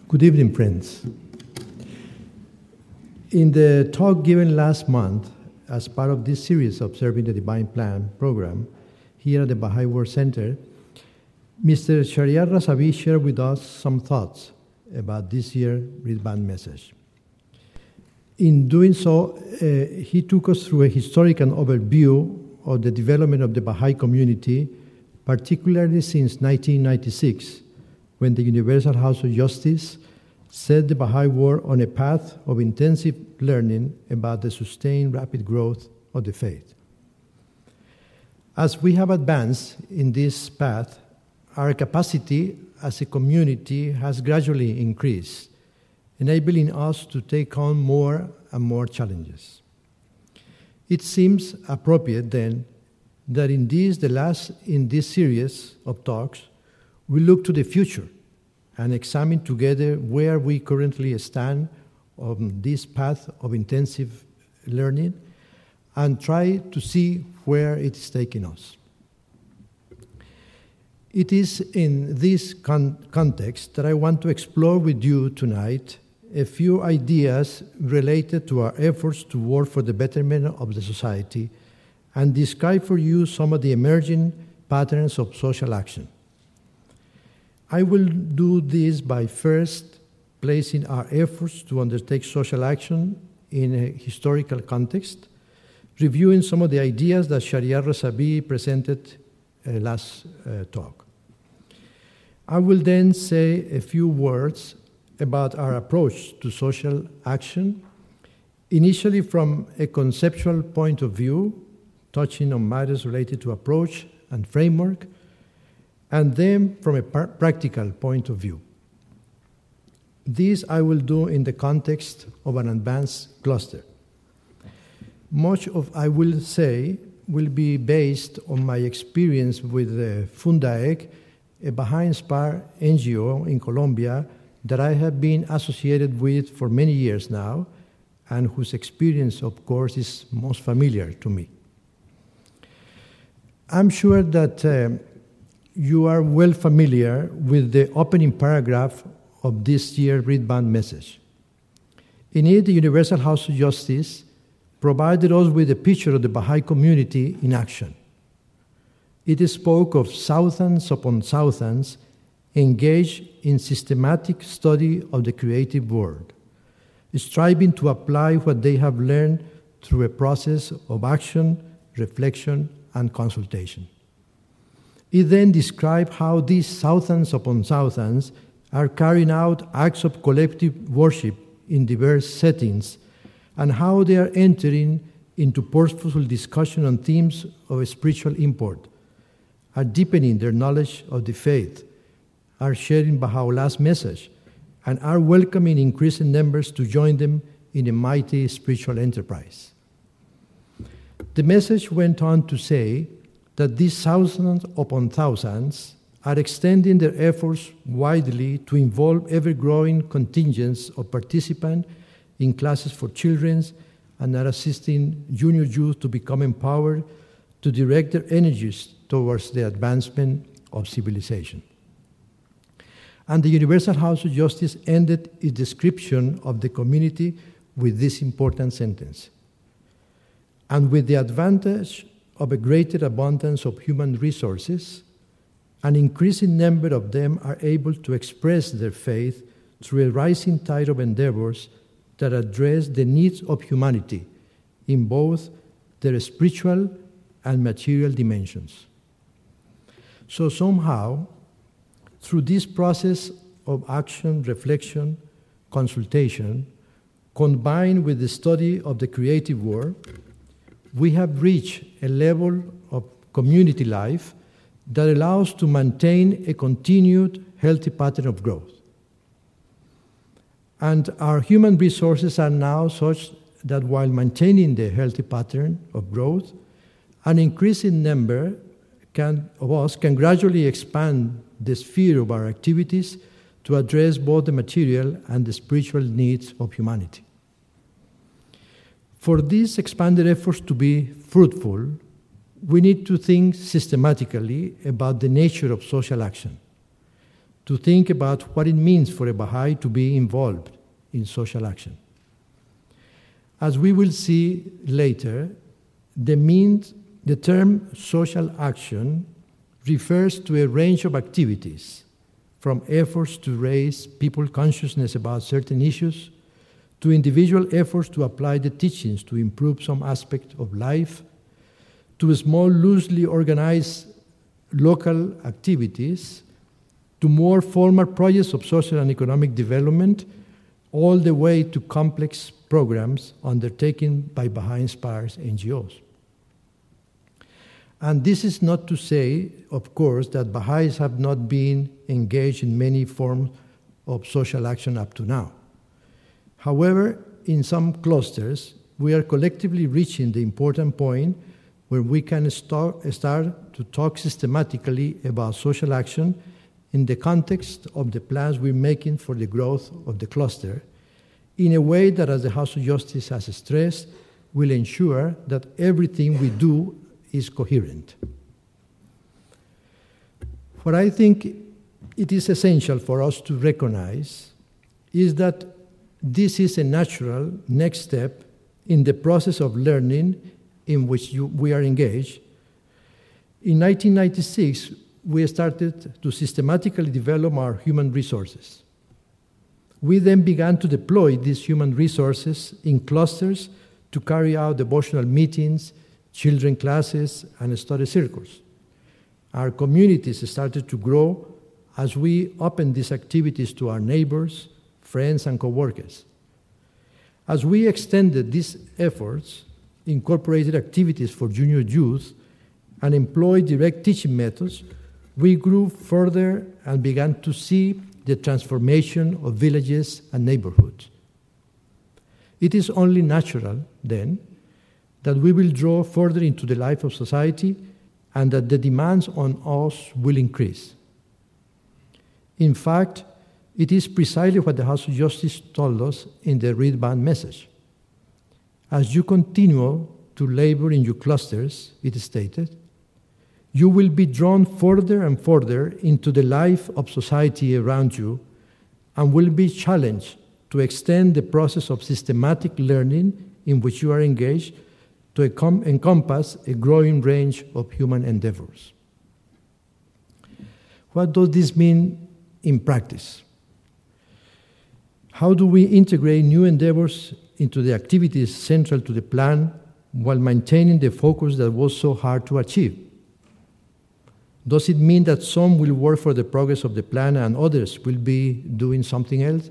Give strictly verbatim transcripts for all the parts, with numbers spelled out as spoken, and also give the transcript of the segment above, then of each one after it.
Good evening, friends. In the talk given last month, as part of this series Observing the Divine Plan program, here at the Baha'i World Center, Mister Shahryar Razavi shared with us some thoughts about this year's Ritvan message. In doing so, uh, he took us through a historical overview of the development of the Baha'i community, particularly since nineteen ninety-six, when the Universal House of Justice set the Baha'i world on a path of intensive learning about the sustained rapid growth of the faith. As we have advanced in this path, our capacity as a community has gradually increased, enabling us to take on more and more challenges. It seems appropriate then that in this, the last in this series of talks, we look to the future and examine together where we currently stand on this path of intensive learning and try to see where it is taking us. It is in this con- context that I want to explore with you tonight a few ideas related to our efforts to work for the betterment of the society and describe for you some of the emerging patterns of social action. I will do this by first placing our efforts to undertake social action in a historical context, reviewing some of the ideas that Shahryar Razavi presented uh, last uh, talk. I will then say a few words about our approach to social action, initially from a conceptual point of view, touching on matters related to approach and framework, and then from a par- practical point of view. This I will do in the context of an advanced cluster. Much of I will say will be based on my experience with the Fundaec, a Baha'i-inspired N G O in Colombia that I have been associated with for many years now, and whose experience, of course, is most familiar to me. I'm sure that uh, you are well familiar with the opening paragraph of this year's Ritvan message. In it, the Universal House of Justice provided us with a picture of the Baha'i community in action. It spoke of thousands upon thousands engaged in systematic study of the creative world, striving to apply what they have learned through a process of action, reflection, and consultation. It then described how these thousands upon thousands are carrying out acts of collective worship in diverse settings, and how they are entering into purposeful discussion on themes of spiritual import, are deepening their knowledge of the faith, are sharing Baha'u'llah's message, and are welcoming increasing numbers to join them in a mighty spiritual enterprise. The message went on to say that these thousands upon thousands are extending their efforts widely to involve ever-growing contingents of participants in classes for children and are assisting junior youth to become empowered to direct their energies towards the advancement of civilization. And the Universal House of Justice ended its description of the community with this important sentence: and with the advantage of a greater abundance of human resources, an increasing number of them are able to express their faith through a rising tide of endeavors that address the needs of humanity in both their spiritual and material dimensions. So somehow, through this process of action, reflection, consultation, combined with the study of the creative world, we have reached a level of community life that allows to maintain a continued healthy pattern of growth. And our human resources are now such that while maintaining the healthy pattern of growth, an increasing number can, of us can gradually expand the sphere of our activities to address both the material and the spiritual needs of humanity. For these expanded efforts to be fruitful, we need to think systematically about the nature of social action. to think about what it means for a Baha'i to be involved in social action. As we will see later, the, means, the term social action refers to a range of activities, from efforts to raise people's consciousness about certain issues, to individual efforts to apply the teachings to improve some aspect of life, to small, loosely organized local activities, to more formal projects of social and economic development, all the way to complex programs undertaken by Baha'i-inspired N G Os. And this is not to say, of course, that Baha'is have not been engaged in many forms of social action up to now. However, in some clusters, we are collectively reaching the important point where we can start, start to talk systematically about social action in the context of the plans we're making for the growth of the cluster, in a way that, as the House of Justice has stressed, will ensure that everything we do is coherent. What I think it is essential for us to recognize is that this is a natural next step in the process of learning in which you, we are engaged. In nineteen ninety-six, we started to systematically develop our human resources. We then began to deploy these human resources in clusters to carry out devotional meetings, children classes, and study circles. Our communities started to grow as we opened these activities to our neighbors, friends, and co-workers. As we extended these efforts, incorporated activities for junior youth, and employed direct teaching methods, we grew further and began to see the transformation of villages and neighborhoods. It is only natural, then, that we will draw further into the life of society and that the demands on us will increase. In fact, it is precisely what the House of Justice told us in the Read Band message. As you continue to labor in your clusters, it stated, you will be drawn further and further into the life of society around you and will be challenged to extend the process of systematic learning in which you are engaged to encompass a growing range of human endeavors. What does this mean in practice? How do we integrate new endeavors into the activities central to the plan while maintaining the focus that was so hard to achieve? Does it mean that some will work for the progress of the plan and others will be doing something else?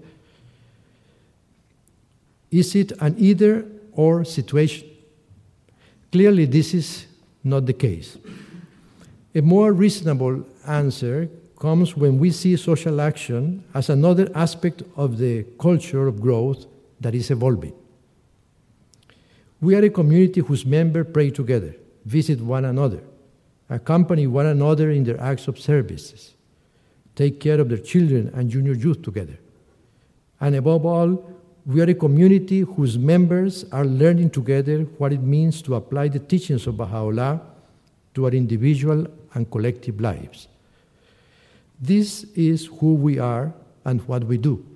Is it an either-or situation? Clearly, this is not the case. A more reasonable answer comes when we see social action as another aspect of the culture of growth that is evolving. We are a community whose members pray together, visit one another, accompany one another in their acts of services, take care of their children and junior youth together. And above all, we are a community whose members are learning together what it means to apply the teachings of Baha'u'llah to our individual and collective lives. This is who we are and what we do.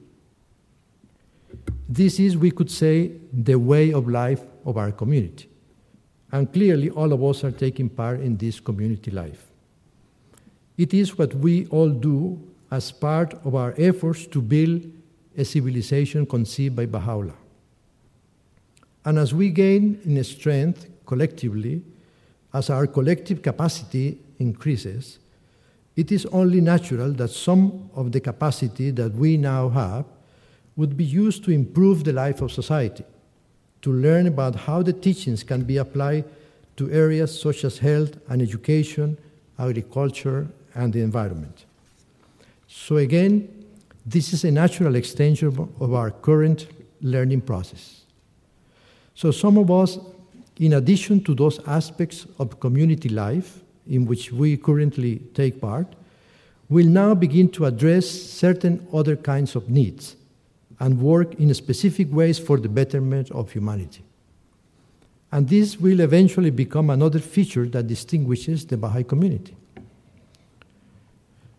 This is, we could say, the way of life of our community. And clearly, all of us are taking part in this community life. It is what we all do as part of our efforts to build a civilization conceived by Baha'u'llah. And as we gain in strength collectively, as our collective capacity increases, it is only natural that some of the capacity that we now have would be used to improve the life of society, to learn about how the teachings can be applied to areas such as health and education, agriculture, and the environment. So again, this is a natural extension of our current learning process. So some of us, in addition to those aspects of community life in which we currently take part, will now begin to address certain other kinds of needs and work in specific ways for the betterment of humanity. And this will eventually become another feature that distinguishes the Baha'i community.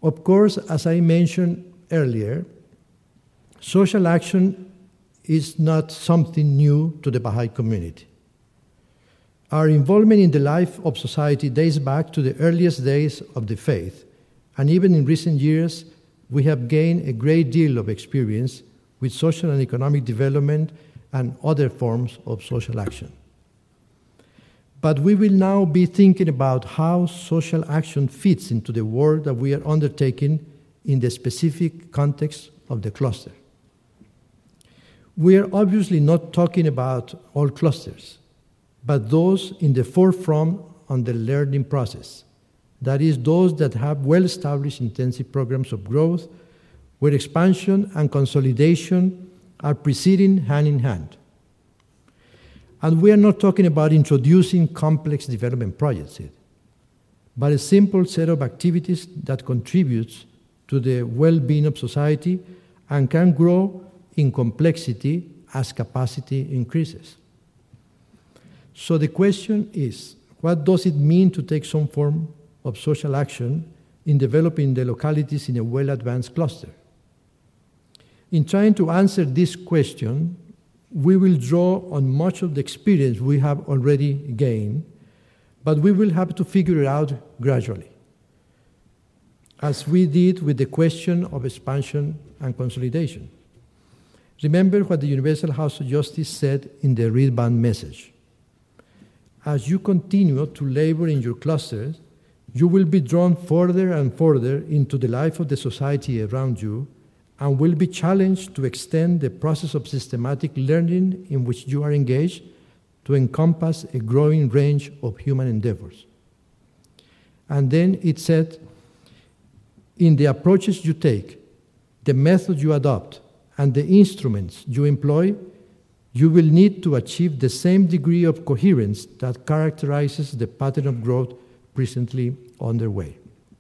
Of course, as I mentioned earlier, social action is not something new to the Baha'i community. Our involvement in the life of society dates back to the earliest days of the faith, and even in recent years, we have gained a great deal of experience with social and economic development and other forms of social action. But we will now be thinking about how social action fits into the work that we are undertaking in the specific context of the cluster. We are obviously not talking about all clusters, but those in the forefront on the learning process. That is, those that have well-established intensive programs of growth, where expansion and consolidation are proceeding hand in hand. And we are not talking about introducing complex development projects, but a simple set of activities that contributes to the well-being of society and can grow in complexity as capacity increases. So the question is, what does it mean to take some form of social action in developing the localities in a well-advanced cluster? In trying to answer this question, we will draw on much of the experience we have already gained, but we will have to figure it out gradually, as we did with the question of expansion and consolidation. Remember what the Universal House of Justice said in the Reed Band message. As you continue to labor in your clusters, you will be drawn further and further into the life of the society around you and will be challenged to extend the process of systematic learning in which you are engaged to encompass a growing range of human endeavors. And then it said, in the approaches you take, the methods you adopt, and the instruments you employ, you will need to achieve the same degree of coherence that characterizes the pattern of growth presently underway.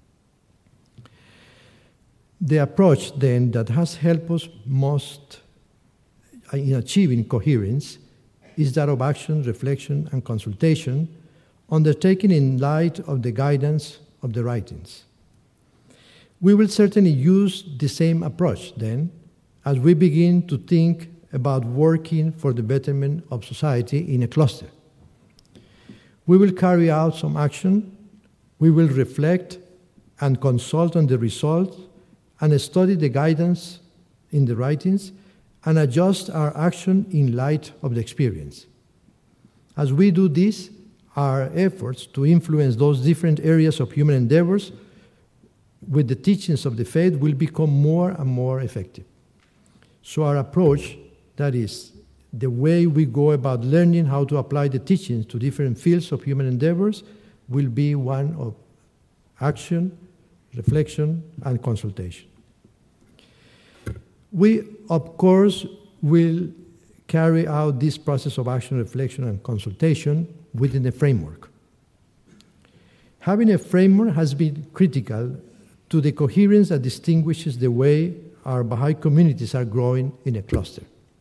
The approach, then, that has helped us most in achieving coherence is that of action, reflection, and consultation, undertaken in light of the guidance of the writings. We will certainly use the same approach, then, as we begin to think about working for the betterment of society in a cluster. We will carry out some action, we will reflect and consult on the results, and study the guidance in the writings, and adjust our action in light of the experience. As we do this, our efforts to influence those different areas of human endeavors with the teachings of the faith will become more and more effective. So our approach, that is, the way we go about learning how to apply the teachings to different fields of human endeavors, will be one of action, reflection, and consultation. We, of course, will carry out this process of action, reflection, and consultation within a framework. Having a framework has been critical to the coherence that distinguishes the way our Baha'i communities are growing in a cluster.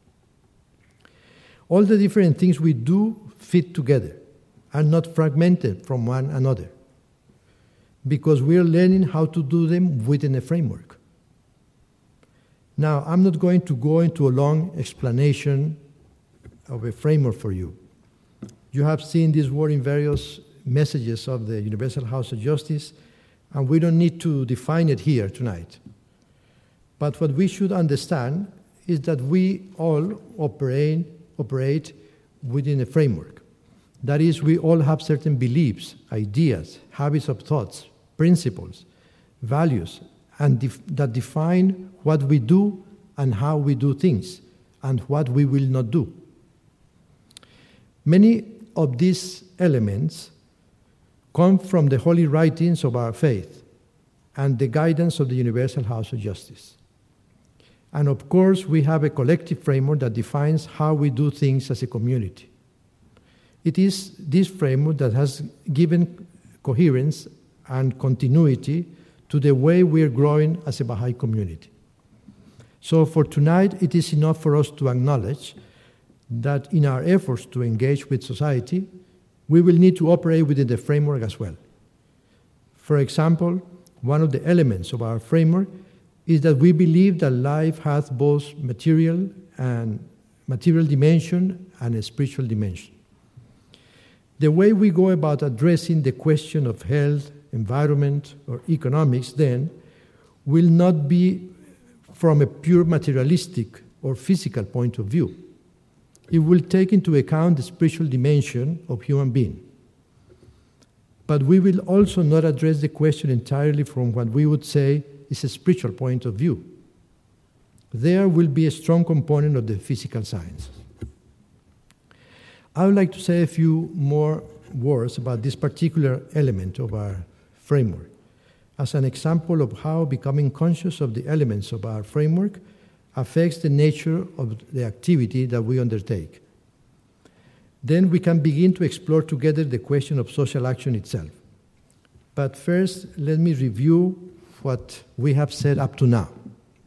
All the different things we do fit together and not fragmented from one another, because we are learning how to do them within a framework. Now, I'm not going to go into a long explanation of a framework for you. You have seen this word in various messages of the Universal House of Justice, and we don't need to define it here tonight. But what we should understand is that we all operate, operate within a framework. That is, we all have certain beliefs, ideas, habits of thoughts, principles, values, and def- that define what we do and how we do things, and what we will not do. Many of these elements come from the holy writings of our faith and the guidance of the Universal House of Justice. And of course, we have a collective framework that defines how we do things as a community. It is this framework that has given coherence and continuity to the way we are growing as a Baha'i community. So for tonight, it is enough for us to acknowledge that in our efforts to engage with society, we will need to operate within the framework as well. For example, one of the elements of our framework, is that we believe that life has both material and material dimension and a spiritual dimension. The way we go about addressing the question of health, environment, or economics, then, will not be from a pure materialistic or physical point of view. It will take into account the spiritual dimension of human being. But we will also not address the question entirely from what we would say is a spiritual point of view. There will be a strong component of the physical sciences. I would like to say a few more words about this particular element of our framework as an example of how becoming conscious of the elements of our framework affects the nature of the activity that we undertake. Then we can begin to explore together the question of social action itself. But first, let me review what we have said up to now.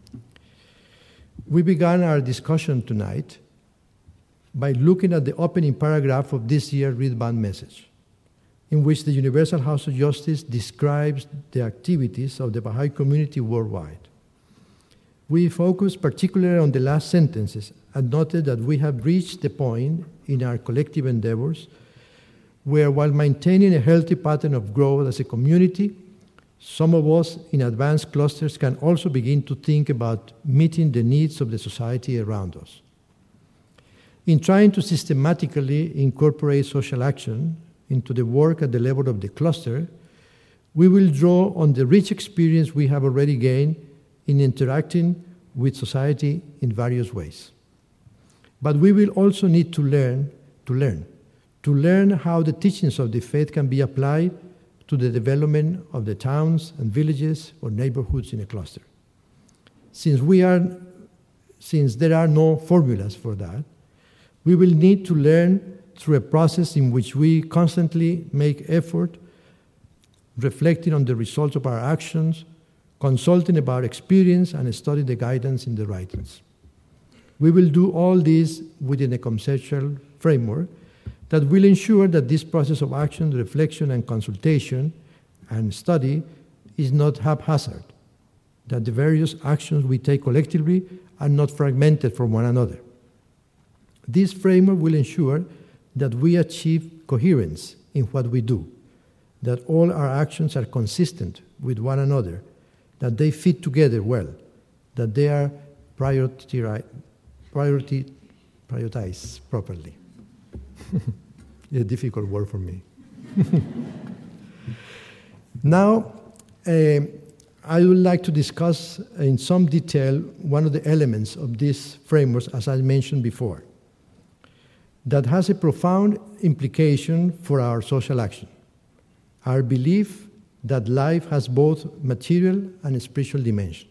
We began our discussion tonight by looking at the opening paragraph of this year's Read Band message, in which the Universal House of Justice describes the activities of the Baha'i community worldwide. We focused particularly on the last sentences and noted that we have reached the point in our collective endeavors where, while maintaining a healthy pattern of growth as a community, some of us in advanced clusters can also begin to think about meeting the needs of the society around us. In trying to systematically incorporate social action into the work at the level of the cluster, we will draw on the rich experience we have already gained in interacting with society in various ways. But we will also need to learn, to learn, to learn how the teachings of the faith can be applied to the development of the towns and villages or neighborhoods in a cluster. Since we are, since there are no formulas for that, we will need to learn through a process in which we constantly make effort, reflecting on the results of our actions, consulting about experience, and study the guidance in the writings. We will do all this within a conceptual framework that will ensure that this process of action, reflection, and consultation and study is not haphazard, that the various actions we take collectively are not fragmented from one another. This framework will ensure that we achieve coherence in what we do, that all our actions are consistent with one another, that they fit together well, that they are priority, priority, prioritized properly. A difficult word for me. Now, uh, I would like to discuss in some detail one of the elements of this framework, as I mentioned before, that has a profound implication for our social action, our belief that life has both material and a spiritual dimension.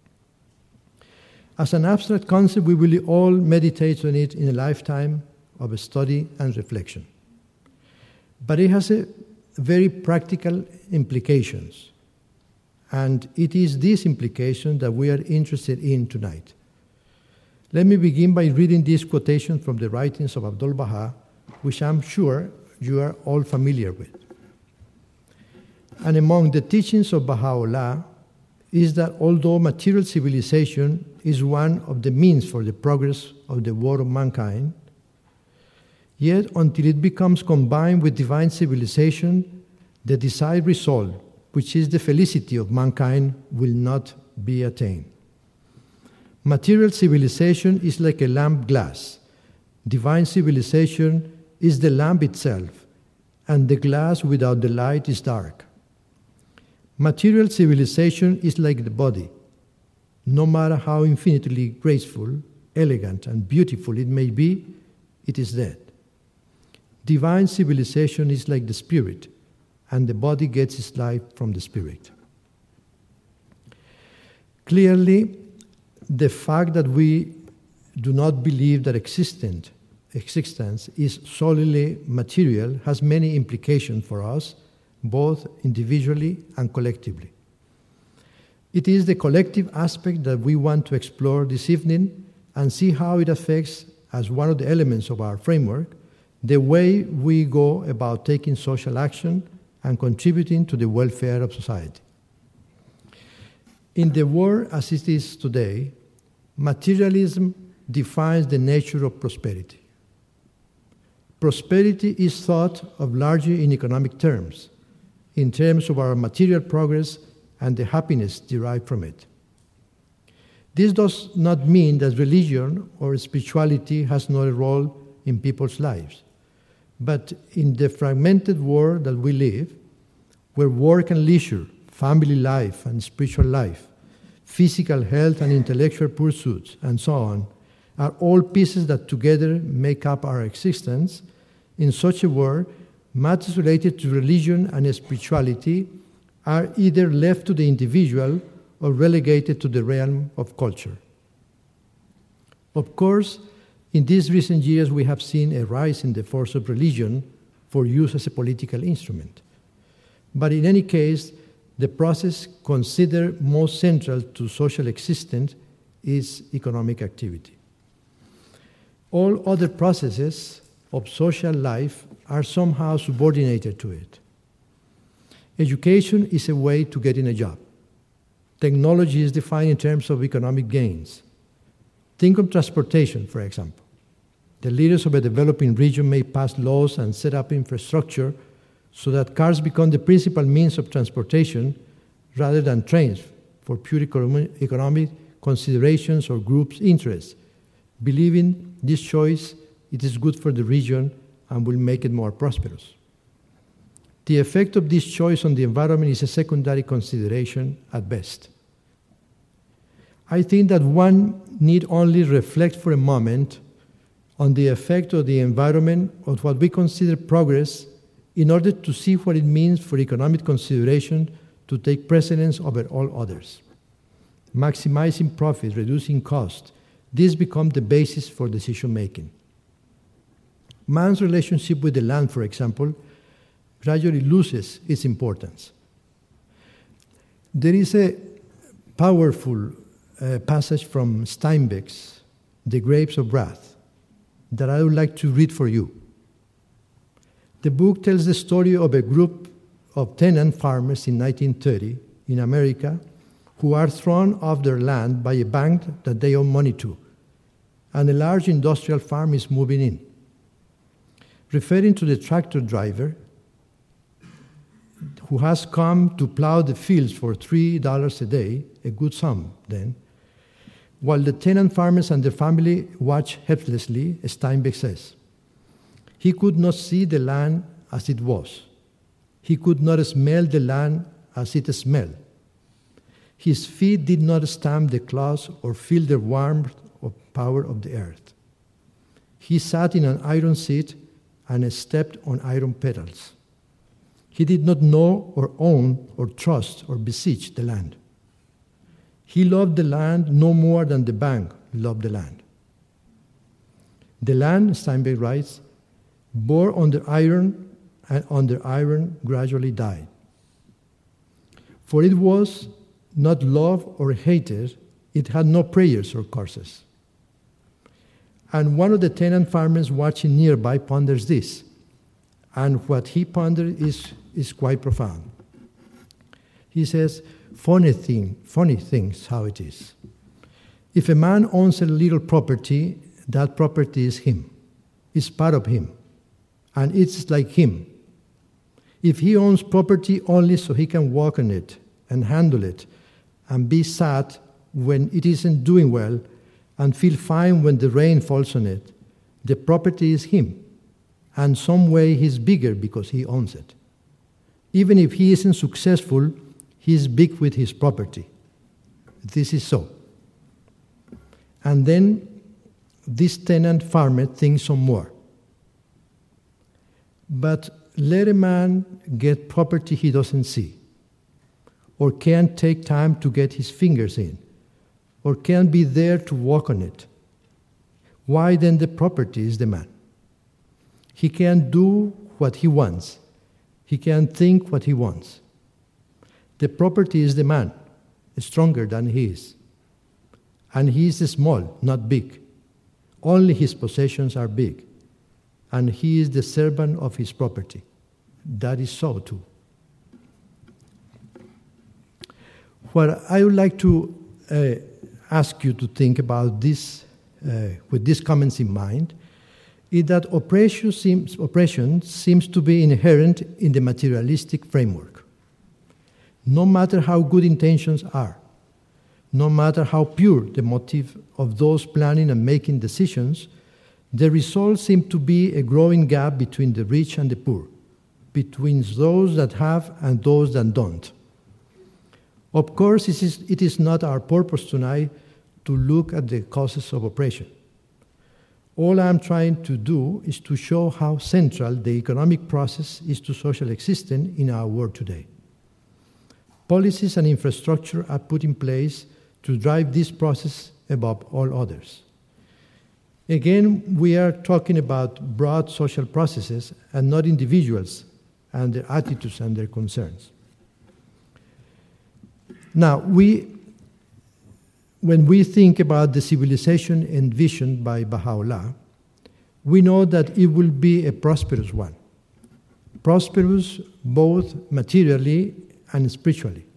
As an abstract concept, we will all meditate on it in a lifetime of study and reflection. But it has a very practical implications, and it is this implication that we are interested in tonight. Let me begin by reading this quotation from the writings of Abdu'l-Baha, which I'm sure you are all familiar with. And among the teachings of Baha'u'llah is that although material civilization is one of the means for the progress of the world of mankind, yet until it becomes combined with divine civilization, the desired result, which is the felicity of mankind, will not be attained. Material civilization is like a lamp glass. Divine civilization is the lamp itself, and the glass without the light is dark. Material civilization is like the body. No matter how infinitely graceful, elegant, and beautiful it may be, it is dead. Divine civilization is like the spirit, and the body gets its life from the spirit. Clearly, the fact that we do not believe that existent, existence is solely material has many implications for us, both individually and collectively. It is the collective aspect that we want to explore this evening and see how it affects, as one of the elements of our framework, the way we go about taking social action and contributing to the welfare of society. In the world as it is today, materialism defines the nature of prosperity. Prosperity is thought of largely in economic terms, in terms of our material progress and the happiness derived from it. This does not mean that religion or spirituality has no role in people's lives. But in the fragmented world that we live, where work and leisure, family life and spiritual life, physical health and intellectual pursuits, and so on, are all pieces that together make up our existence, in such a world, matters related to religion and spirituality are either left to the individual or relegated to the realm of culture. Of course, in these recent years we have seen a rise in the force of religion for use as a political instrument. But in any case, the process considered most central to social existence is economic activity. All other processes of social life are somehow subordinated to it. Education is a way to getting a job. Technology is defined in terms of economic gains. Think of transportation, for example. The leaders of a developing region may pass laws and set up infrastructure so that cars become the principal means of transportation rather than trains for pure economic considerations or groups' interests, believing this choice it is good for the region and will make it more prosperous. The effect of this choice on the environment is a secondary consideration at best. I think that one need only reflect for a moment on the effect of the environment of what we consider progress in order to see what it means for economic consideration to take precedence over all others. Maximizing profit, reducing cost, these become the basis for decision making. Man's relationship with the land, for example, gradually loses its importance. There is a powerful uh, passage from Steinbeck's The Grapes of Wrath that I would like to read for you. The book tells the story of a group of tenant farmers in nineteen thirty in America who are thrown off their land by a bank that they owe money to, and a large industrial farm is moving in. Referring to the tractor driver who has come to plow the fields for three dollars a day, a good sum then, while the tenant farmers and their family watch helplessly, Steinbeck says, he could not see the land as it was. He could not smell the land as it smelled. His feet did not stamp the clods or feel the warmth or power of the earth. He sat in an iron seat and stepped on iron pedals. He did not know or own or trust or beseech the land. He loved the land no more than the bank loved the land. The land, Steinbeck writes, bore under iron, and under iron gradually died. For it was not loved or hated, it had no prayers or curses. And one of the tenant farmers watching nearby ponders this, and what he pondered is, is quite profound. He says, funny thing, funny things how it is. If a man owns a little property, that property is him. It's part of him. And it's like him. If he owns property only so he can walk on it and handle it and be sad when it isn't doing well and feel fine when the rain falls on it, the property is him. And some way he's bigger because he owns it. Even if he isn't successful, he's big with his property. This is so. And then this tenant farmer thinks some more. But let a man get property he doesn't see, or can't take time to get his fingers in, or can't be there to walk on it. Why then the property is the man? He can't do what he wants. He can't think what he wants. The property is the man, stronger than he is. And he is small, not big. Only his possessions are big. And he is the servant of his property. That is so too. What I would like to uh, ask you to think about this, uh, with these comments in mind, is that oppression seems, oppression seems to be inherent in the materialistic framework. No matter how good intentions are, no matter how pure the motive of those planning and making decisions, the result seems to be a growing gap between the rich and the poor, between those that have and those that don't. Of course, it is, it is not our purpose tonight to look at the causes of oppression. All I'm trying to do is to show how central the economic process is to social existence in our world today. Policies and infrastructure are put in place to drive this process above all others. Again, we are talking about broad social processes and not individuals and their attitudes and their concerns. Now, we, when we think about the civilization envisioned by Baha'u'llah, we know that it will be a prosperous one. Prosperous both materially and spiritually.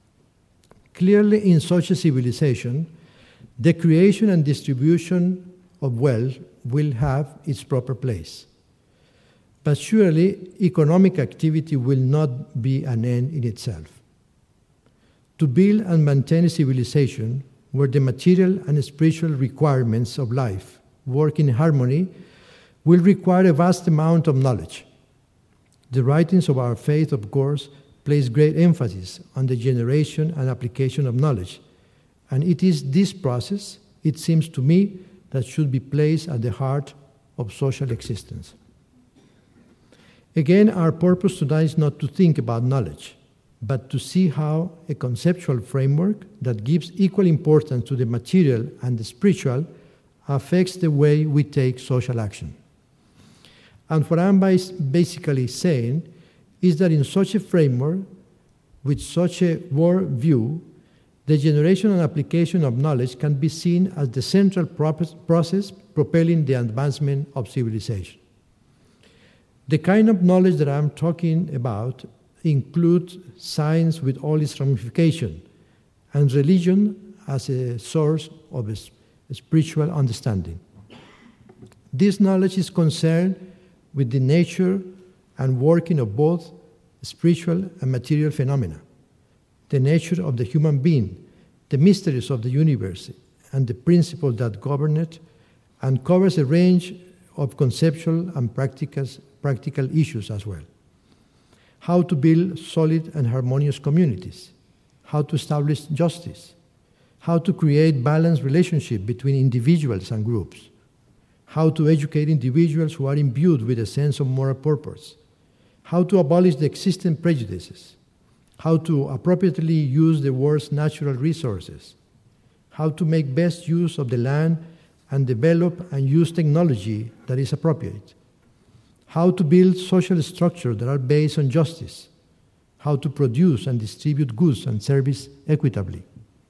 Clearly, in such a civilization, the creation and distribution of wealth will have its proper place. But surely, economic activity will not be an end in itself. To build and maintain a civilization where the material and spiritual requirements of life work in harmony will require a vast amount of knowledge. The writings of our faith, of course, place great emphasis on the generation and application of knowledge, and it is this process, it seems to me, that should be placed at the heart of social existence. Again, our purpose tonight is not to think about knowledge, but to see how a conceptual framework that gives equal importance to the material and the spiritual affects the way we take social action. And what I'm basically saying is that in such a framework, with such a world view, the generation and application of knowledge can be seen as the central process propelling the advancement of civilization. The kind of knowledge that I'm talking about includes science with all its ramifications, and religion as a source of a spiritual understanding. This knowledge is concerned with the nature and working of both spiritual and material phenomena, the nature of the human being, the mysteries of the universe, and the principles that govern it, and covers a range of conceptual and practical, practical issues as well. How to build solid and harmonious communities, how to establish justice, how to create balanced relationships between individuals and groups, how to educate individuals who are imbued with a sense of moral purpose, how to abolish the existing prejudices, how to appropriately use the world's natural resources, how to make best use of the land and develop and use technology that is appropriate, how to build social structures that are based on justice, how to produce and distribute goods and services equitably.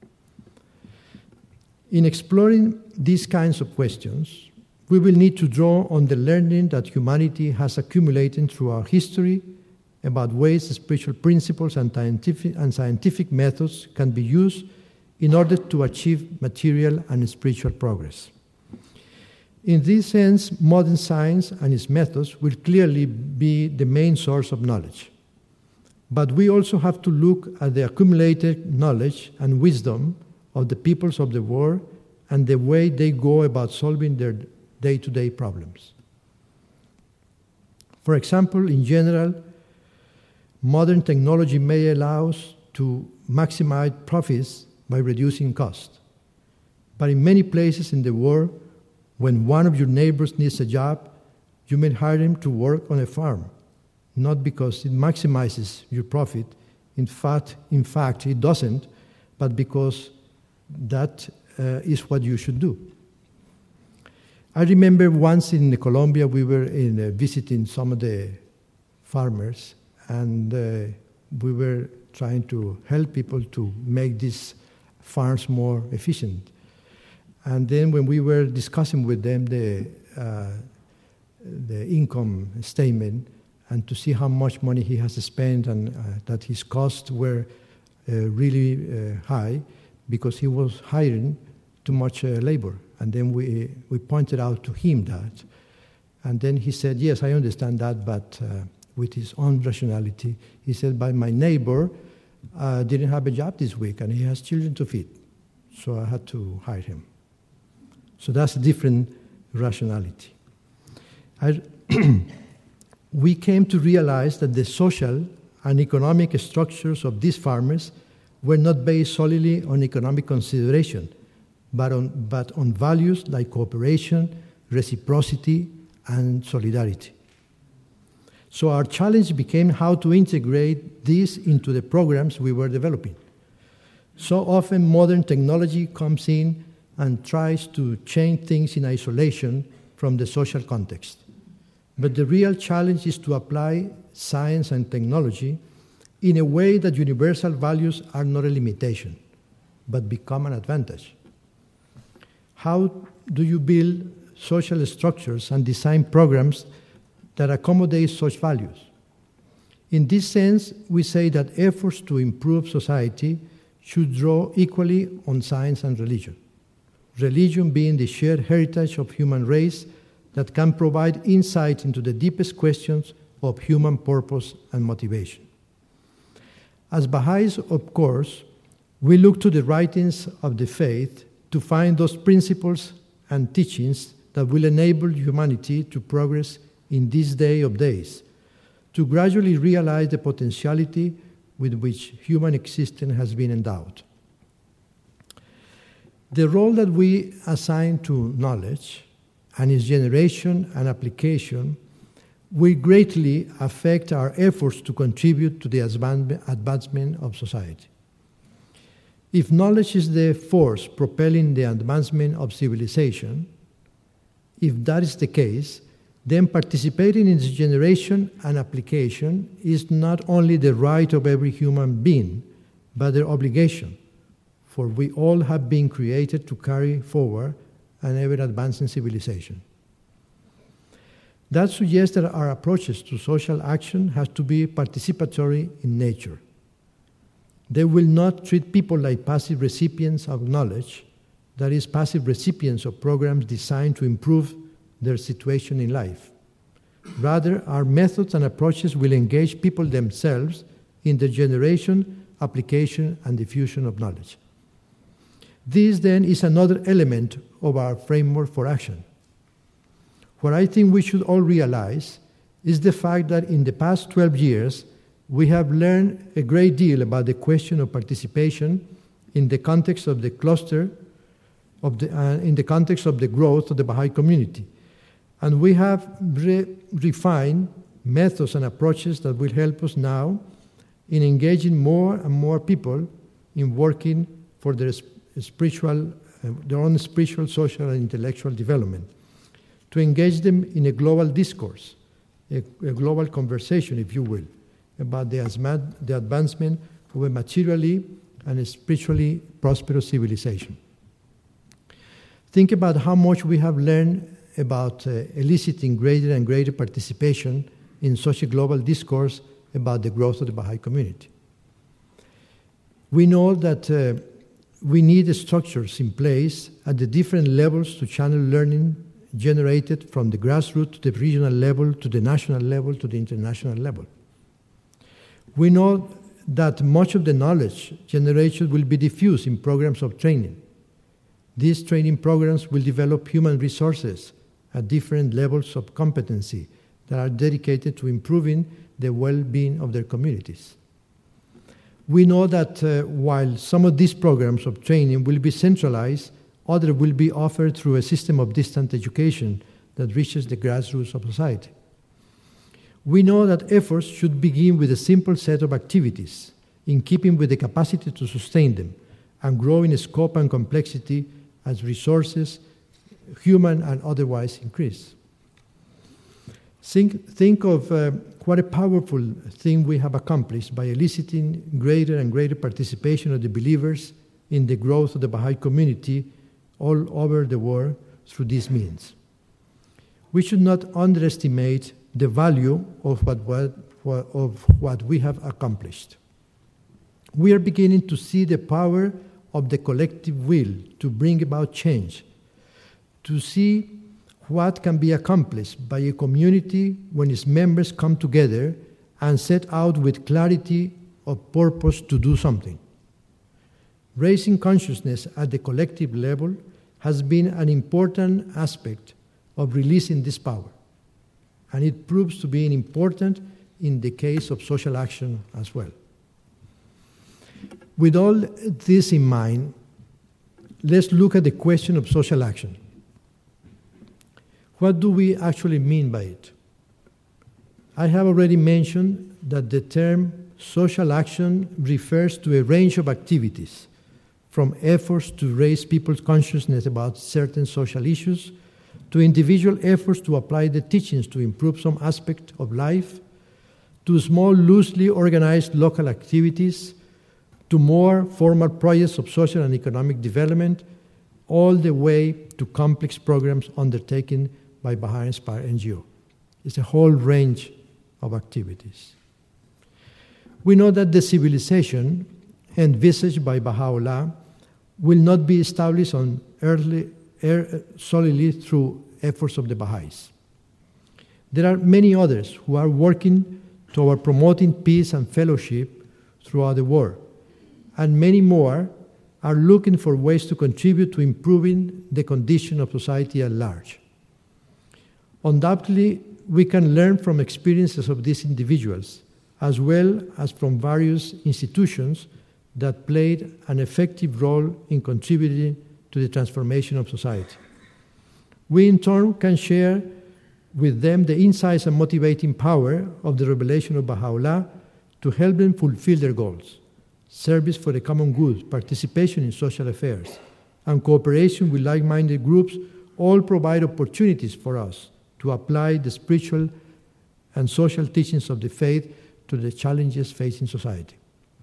In exploring these kinds of questions, we will need to draw on the learning that humanity has accumulated through our history about ways spiritual principles and scientific, and scientific methods can be used in order to achieve material and spiritual progress. In this sense, modern science and its methods will clearly be the main source of knowledge. But we also have to look at the accumulated knowledge and wisdom of the peoples of the world and the way they go about solving their day-to-day problems. For example, in general, modern technology may allow us to maximize profits by reducing costs. But in many places in the world, when one of your neighbors needs a job, you may hire him to work on a farm, not because it maximizes your profit. In fact, in fact, it doesn't, but because that uh, is what you should do. I remember once in Colombia, we were in, uh, visiting some of the farmers, and uh, we were trying to help people to make these farms more efficient. And then when we were discussing with them the, uh, the income statement and to see how much money he has spent and uh, that his costs were uh, really uh, high because he was hiring too much uh, labor. And then we, we pointed out to him that. And then he said, yes, I understand that, but uh, with his own rationality, he said, but my neighbor uh, didn't have a job this week, and he has children to feed. So I had to hire him. So that's a different rationality. I, we came to realize that the social and economic structures of these farmers were not based solely on economic consideration, but on, but on values like cooperation, reciprocity, and solidarity. So our challenge became how to integrate this into the programs we were developing. So often modern technology comes in and tries to change things in isolation from the social context. But the real challenge is to apply science and technology in a way that universal values are not a limitation, but become an advantage. How do you build social structures and design programs that accommodate such values? In this sense, we say that efforts to improve society should draw equally on science and religion. Religion being the shared heritage of human race that can provide insight into the deepest questions of human purpose and motivation. As Baha'is, of course, we look to the writings of the faith to find those principles and teachings that will enable humanity to progress in this day of days, to gradually realize the potentiality with which human existence has been endowed. The role that we assign to knowledge and its generation and application will greatly affect our efforts to contribute to the advancement of society. If knowledge is the force propelling the advancement of civilization, if that is the case, then participating in its generation and application is not only the right of every human being, but their obligation, for we all have been created to carry forward an ever-advancing civilization. That suggests that our approaches to social action have to be participatory in nature. They will not treat people like passive recipients of knowledge, that is, passive recipients of programs designed to improve their situation in life. Rather, our methods and approaches will engage people themselves in the generation, application, and diffusion of knowledge. This, then, is another element of our framework for action. What I think we should all realize is the fact that in the past twelve years, we have learned a great deal about the question of participation in the context of the cluster, of the, uh, in the context of the growth of the Baha'i community. And we have re- refined methods and approaches that will help us now in engaging more and more people in working for their spiritual, uh, their own spiritual, social, and intellectual development, to engage them in a global discourse, a, a global conversation, if you will, about the, asma- the advancement of a materially and spiritually prosperous civilization. Think about how much we have learned about uh, eliciting greater and greater participation in such a global discourse about the growth of the Baha'i community. We know that uh, we need structures in place at the different levels to channel learning generated from the grassroots to the regional level, to the national level, to the international level. We know that much of the knowledge generation will be diffused in programs of training. These training programs will develop human resources at different levels of competency that are dedicated to improving the well-being of their communities. We know that uh, while some of these programs of training will be centralized, others will be offered through a system of distant education that reaches the grassroots of society. We know that efforts should begin with a simple set of activities in keeping with the capacity to sustain them and grow in scope and complexity as resources, human and otherwise, increase. Think, think of uh, what a powerful thing we have accomplished by eliciting greater and greater participation of the believers in the growth of the Baha'i community all over the world through these means. We should not underestimate the value of what, what, of what we have accomplished. we are beginning to see the power of the collective will to bring about change, to see what can be accomplished by a community when its members come together and set out with clarity of purpose to do something. Raising consciousness at the collective level has been an important aspect of releasing this power, and it proves to be important in the case of social action as well. With all this in mind, let's look at the question of social action. What do we actually mean by it? I have already mentioned that the term social action refers to a range of activities, from efforts to raise people's consciousness about certain social issues, to individual efforts to apply the teachings to improve some aspect of life, to small, loosely organized local activities, to more formal projects of social and economic development, all the way to complex programs undertaken by Baha'i Inspired N G O. It's a whole range of activities. We know that the civilization envisaged by Baha'u'llah will not be established on earthly, er, solely through efforts of the Baha'is. There are many others who are working toward promoting peace and fellowship throughout the world, and many more are looking for ways to contribute to improving the condition of society at large. Undoubtedly, we can learn from experiences of these individuals, as well as from various institutions that played an effective role in contributing to the transformation of society. We, in turn, can share with them the insights and motivating power of the revelation of Baha'u'llah to help them fulfill their goals: service for the common good, participation in social affairs, and cooperation with like-minded groups all provide opportunities for us to apply the spiritual and social teachings of the faith to the challenges facing society.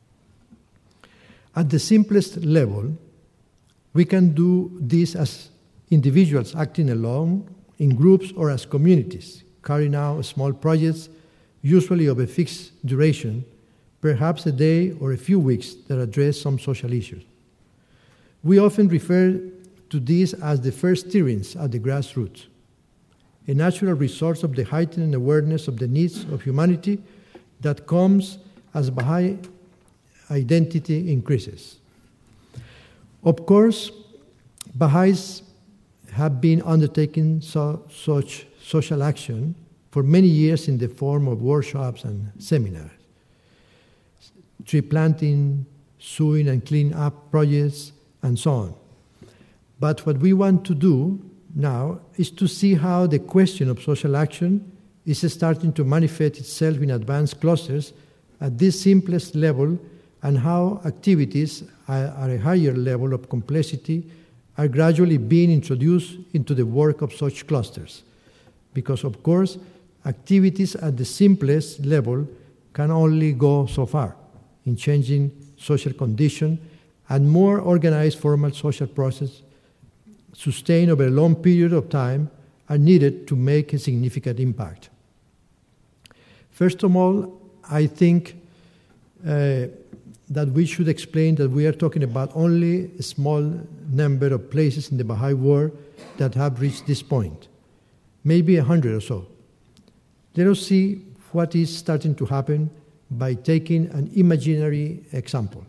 At the simplest level, we can do this as individuals acting alone, in groups, or as communities, carrying out small projects, usually of a fixed duration, perhaps a day or a few weeks, that address some social issues. We often refer to these as the first stirrings at the grassroots, a natural resource of the heightened awareness of the needs of humanity that comes as Baha'i identity increases. Of course, Baha'is have been undertaking so, such social action for many years in the form of workshops and seminars, tree planting, sewing and clean up projects, and so on. But what we want to do now is to see how the question of social action is starting to manifest itself in advanced clusters at this simplest level, and how activities at a higher level of complexity are gradually being introduced into the work of such clusters. Because, of course, activities at the simplest level can only go so far in changing social condition, and more organized formal social process sustained over a long period of time are needed to make a significant impact. First of all, I think uh, that we should explain that we are talking about only a small number of places in the Baha'i world that have reached this point, maybe a hundred or so. Let us see what is starting to happen by taking an imaginary example.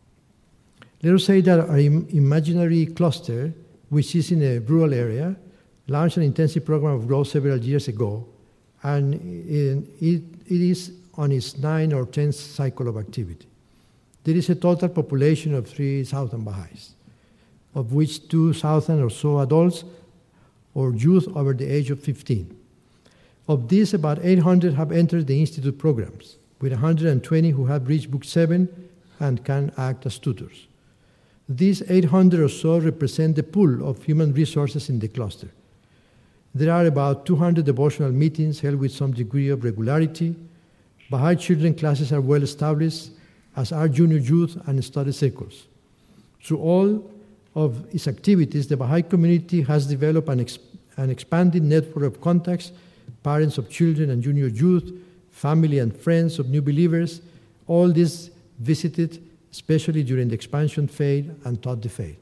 Let us say that our im- imaginary cluster, which is in a rural area, launched an intensive program of growth several years ago, and it, it is on its ninth or tenth cycle of activity. There is a total population of three thousand Baha'is, of which two thousand or so adults or youth over the age of fifteen. Of these, about eight hundred have entered the institute programs, with one hundred twenty who have reached Book seven and can act as tutors. These eight hundred or so represent the pool of human resources in the cluster. There are about two hundred devotional meetings held with some degree of regularity. Baha'i children classes are well established, as are junior youth and study circles. Through all of its activities, the Baha'i community has developed an, ex- an expanding network of contacts, parents of children and junior youth, family and friends of new believers, all this visited especially during the expansion phase and thought phase.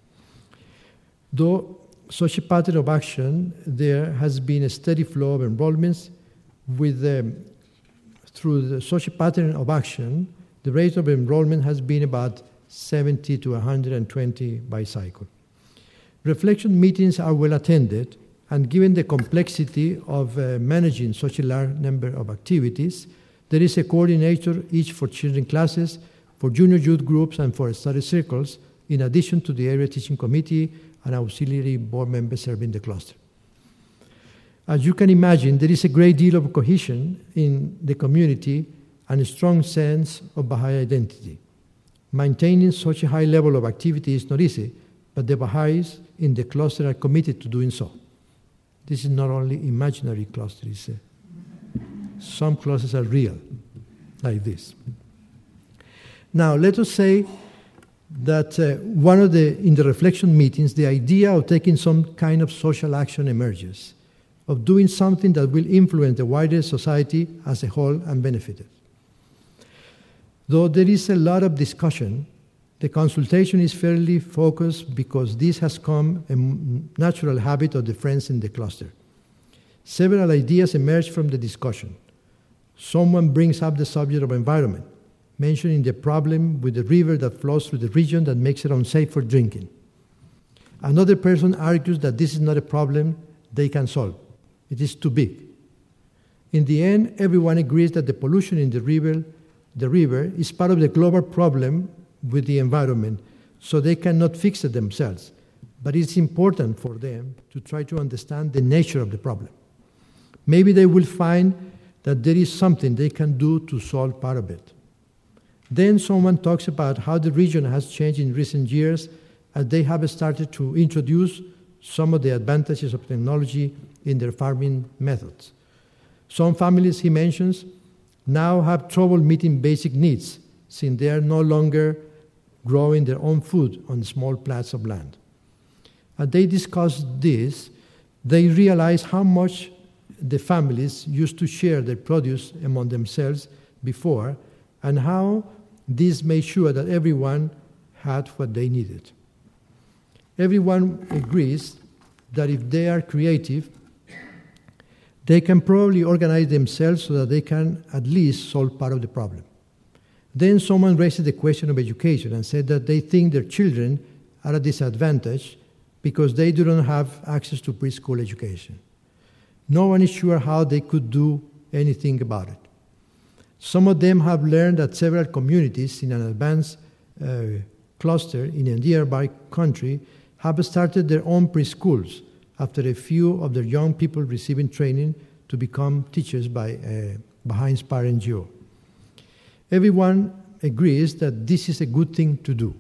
Though such a pattern of action, there has been a steady flow of enrollments with um, through the, such a pattern of action, the rate of enrollment has been about seventy to one hundred twenty by cycle. Reflection meetings are well attended, and given the complexity of uh, managing such a large number of activities, there is a coordinator each for children classes, for junior youth groups, and for study circles, in addition to the area teaching committee and auxiliary board members serving the cluster. As you can imagine, there is a great deal of cohesion in the community and a strong sense of Baha'i identity. Maintaining such a high level of activity is not easy, but the Baha'is in the cluster are committed to doing so. This is not only imaginary clusters. Uh, some clusters are real, like this. Now, let us say that uh, one of the, in the reflection meetings, the idea of taking some kind of social action emerges, of doing something that will influence the wider society as a whole and benefit it. Though there is a lot of discussion, the consultation is fairly focused because this has become a natural habit of the friends in the cluster. Several ideas emerge from the discussion. Someone brings up the subject of environment, mentioning the problem with the river that flows through the region that makes it unsafe for drinking. Another person argues that this is not a problem they can solve. It is too big. In the end, everyone agrees that the pollution in the river, the river is part of the global problem with the environment, so they cannot fix it themselves. But it's important for them to try to understand the nature of the problem. Maybe they will find that there is something they can do to solve part of it. Then someone talks about how the region has changed in recent years as they have started to introduce some of the advantages of technology in their farming methods. Some families, he mentions, now have trouble meeting basic needs since they are no longer growing their own food on small plots of land. As they discuss this, they realize how much the families used to share their produce among themselves before, and how this made sure that everyone had what they needed. Everyone agrees that if they are creative, they can probably organize themselves so that they can at least solve part of the problem. Then someone raised the question of education and said that they think their children are at a disadvantage because they do not have access to preschool education. No one is sure how they could do anything about it. Some of them have learned that several communities in an advanced uh, cluster in a nearby country have started their own preschools after a few of their young people receiving training to become teachers by uh, Baha'i Inspired N G O. Everyone agrees that this is a good thing to do.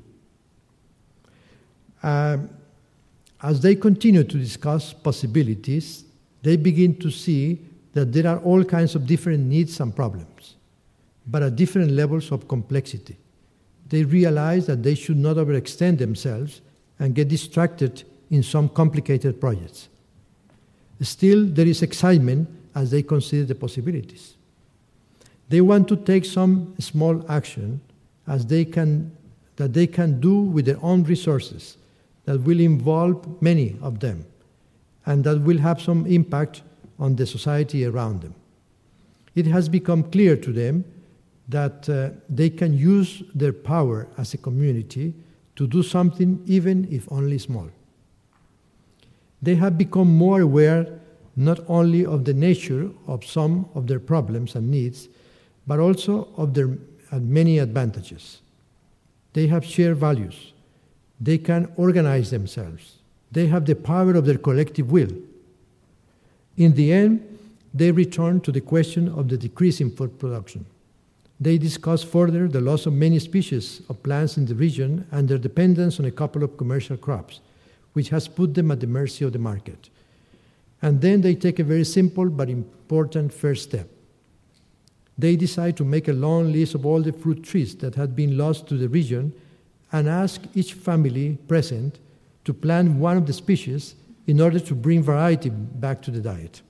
Uh, as they continue to discuss possibilities, they begin to see that there are all kinds of different needs and problems, but at different levels of complexity. They realize that they should not overextend themselves and get distracted in some complicated projects. Still, there is excitement as they consider the possibilities. They want to take some small action as they can, that they can do with their own resources that will involve many of them and that will have some impact on the society around them. It has become clear to them that uh, they can use their power as a community to do something, even if only small. They have become more aware not only of the nature of some of their problems and needs, but also of their many advantages. They have shared values. They can organize themselves. They have the power of their collective will. In the end, they return to the question of the decrease in food production. They discuss further the loss of many species of plants in the region and their dependence on a couple of commercial crops, which has put them at the mercy of the market. And then they take a very simple but important first step. They decide to make a long list of all the fruit trees that had been lost to the region and ask each family present to plant one of the species in order to bring variety back to the diet.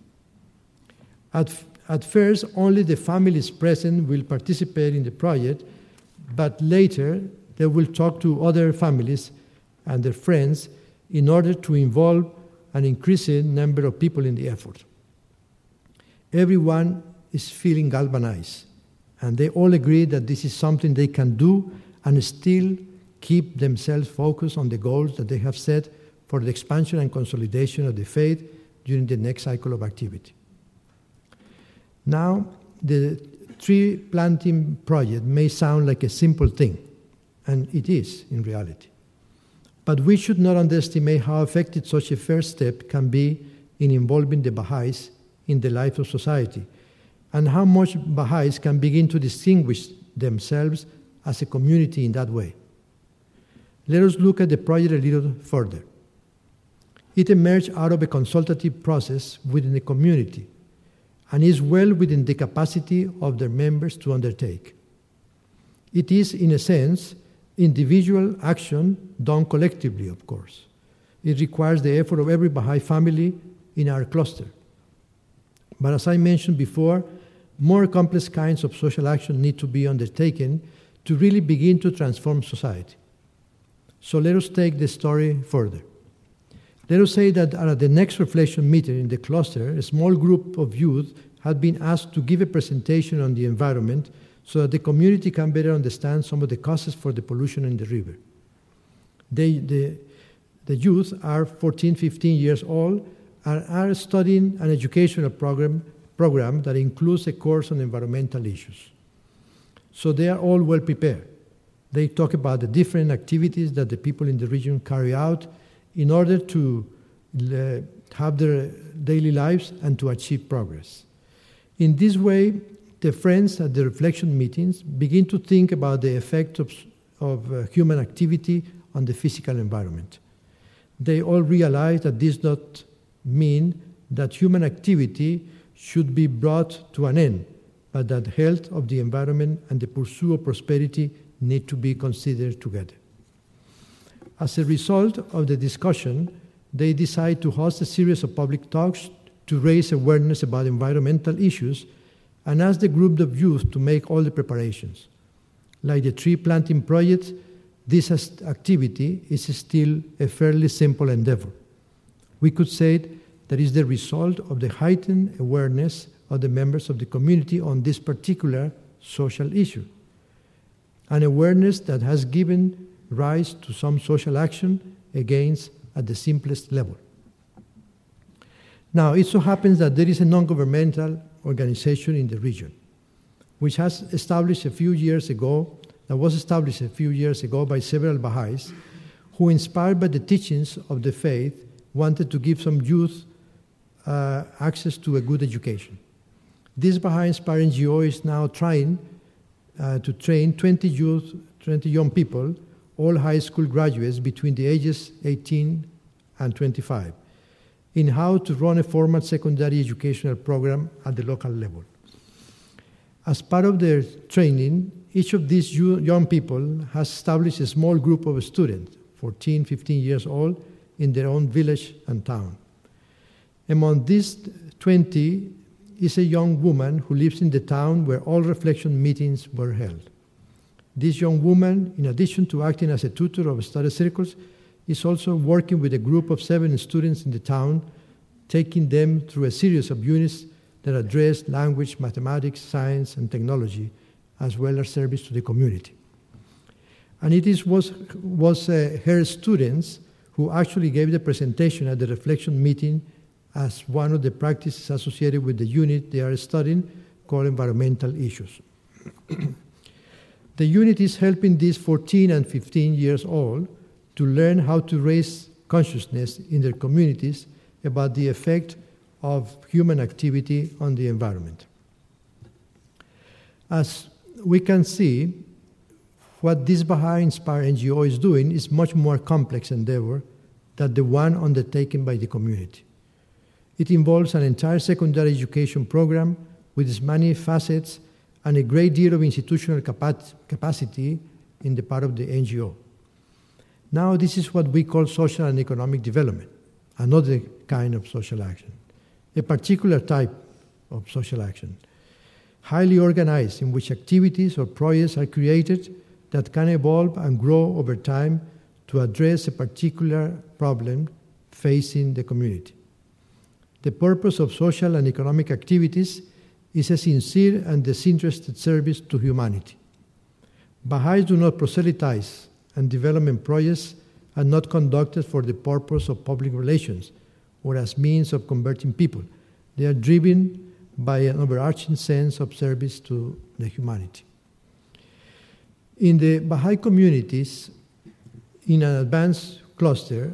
At, at first, only the families present will participate in the project, but later they will talk to other families and their friends in order to involve an increasing number of people in the effort. Everyone is feeling galvanized, and they all agree that this is something they can do and still keep themselves focused on the goals that they have set for the expansion and consolidation of the faith during the next cycle of activity. Now, the tree planting project may sound like a simple thing, and it is in reality. But we should not underestimate how effective such a first step can be in involving the Baha'is in the life of society, and how much Baha'is can begin to distinguish themselves as a community in that way. Let us look at the project a little further. It emerged out of a consultative process within the community and is well within the capacity of their members to undertake. It is, in a sense, individual action done collectively, of course. It requires the effort of every Baha'i family in our cluster. But as I mentioned before, more complex kinds of social action need to be undertaken to really begin to transform society. So let us take the story further. Let us say that at the next reflection meeting in the cluster, a small group of youth had been asked to give a presentation on the environment so that the community can better understand some of the causes for the pollution in the river. They, the, the youth are fourteen, fifteen years old and are studying an educational program, program that includes a course on environmental issues. So they are all well prepared. They talk about the different activities that the people in the region carry out in order to uh, have their daily lives and to achieve progress. In this way, the friends at the reflection meetings begin to think about the effect of, of uh, human activity on the physical environment. They all realize that this does not mean that human activity should be brought to an end, but that the health of the environment and the pursuit of prosperity need to be considered together. As a result of the discussion, they decide to host a series of public talks to raise awareness about environmental issues and ask the group of youth to make all the preparations. Like the tree planting project, this activity is still a fairly simple endeavor. We could say that is the result of the heightened awareness of the members of the community on this particular social issue, an awareness that has given rise to some social action against at the simplest level. Now, it so happens that there is a non-governmental organization in the region, which has established a few years ago, that was established a few years ago by several Baha'is, who, inspired by the teachings of the faith, wanted to give some youth uh, access to a good education. This Baha'i-inspired N G O is now trying uh, to train twenty youth, twenty young people, all high school graduates between the ages eighteen and twenty-five, in how to run a formal secondary educational program at the local level. As part of their training, each of these young people has established a small group of students, fourteen, fifteen years old, in their own village and town. Among these twenty is a young woman who lives in the town where all reflection meetings were held. This young woman, in addition to acting as a tutor of study circles, is also working with a group of seven students in the town, taking them through a series of units that address language, mathematics, science, and technology, as well as service to the community. And it is, was, was uh, her students who actually gave the presentation at the reflection meeting as one of the practices associated with the unit they are studying, called environmental issues. The unit is helping these fourteen and fifteen years old to learn how to raise consciousness in their communities about the effect of human activity on the environment. As we can see, what this Baha'i-inspired N G O is doing is much more complex endeavor than the one undertaken by the community. It involves an entire secondary education program with its many facets and a great deal of institutional capacity in the part of the N G O. Now, this is what we call social and economic development, another kind of social action, a particular type of social action, highly organized, in which activities or projects are created that can evolve and grow over time to address a particular problem facing the community. The purpose of social and economic activities is a sincere and disinterested service to humanity. Baha'is do not proselytize, and development projects are not conducted for the purpose of public relations or as means of converting people. They are driven by an overarching sense of service to the humanity. In the Baha'i communities, in an advanced cluster,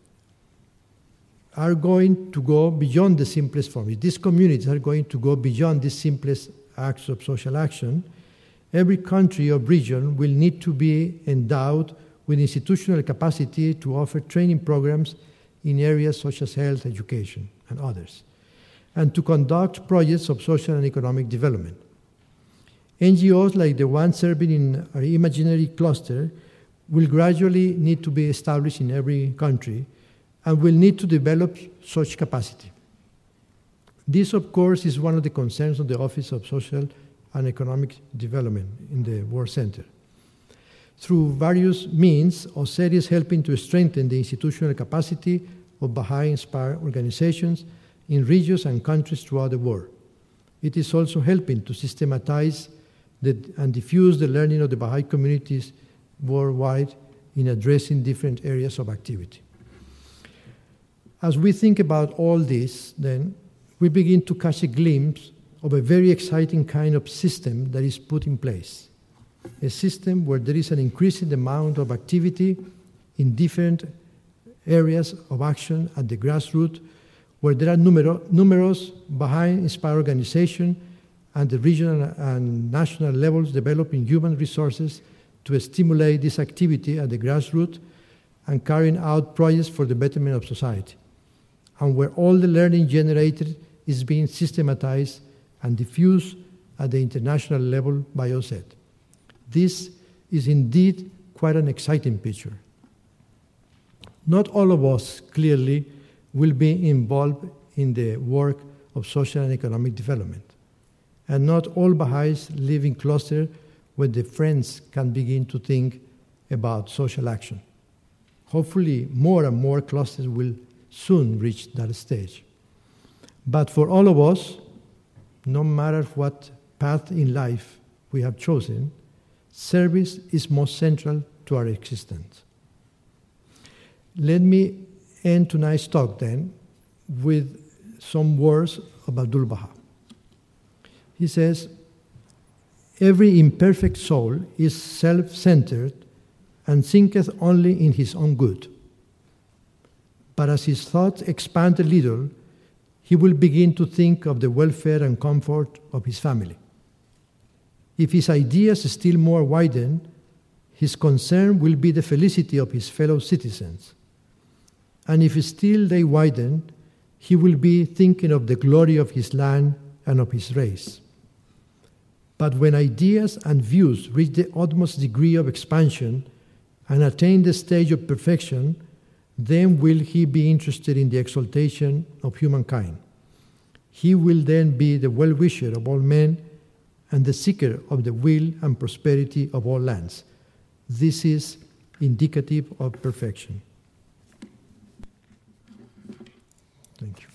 are going to go beyond the simplest forms. These communities are going to go beyond the simplest acts of social action. Every country or region will need to be endowed with institutional capacity to offer training programs in areas such as health, education, and others, and to conduct projects of social and economic development. N G Os like the one serving in our imaginary cluster will gradually need to be established in every country and will need to develop such capacity. This, of course, is one of the concerns of the Office of Social and Economic Development in the World Center. Through various means, O S E D is helping to strengthen the institutional capacity of Baha'i-inspired organizations in regions and countries throughout the world. It is also helping to systematize the, and diffuse the learning of the Baha'i communities worldwide in addressing different areas of activity. As we think about all this, then, we begin to catch a glimpse of a very exciting kind of system that is put in place. A system where there is an increasing amount of activity in different areas of action at the grassroots, where there are numero, numerous Baha'i-inspired organizations and the regional and national levels developing human resources to stimulate this activity at the grassroots and carrying out projects for the betterment of society, and where all the learning generated is being systematized and diffused at the international level by O S E D. This is indeed quite an exciting picture. Not all of us, clearly, will be involved in the work of social and economic development, and not all Baha'is live in clusters where the friends can begin to think about social action. Hopefully, more and more clusters will soon reach that stage. But for all of us, no matter what path in life we have chosen, service is most central to our existence. Let me end tonight's talk then with some words of Abdul Baha. He says, "Every imperfect soul is self-centered and thinketh only in his own good. But as his thoughts expand a little, he will begin to think of the welfare and comfort of his family. If his ideas still more widen, his concern will be the felicity of his fellow citizens. And if still they widen, he will be thinking of the glory of his land and of his race. But when ideas and views reach the utmost degree of expansion and attain the stage of perfection, then will he be interested in the exaltation of humankind. He will then be the well-wisher of all men and the seeker of the will and prosperity of all lands. This is indicative of perfection." Thank you.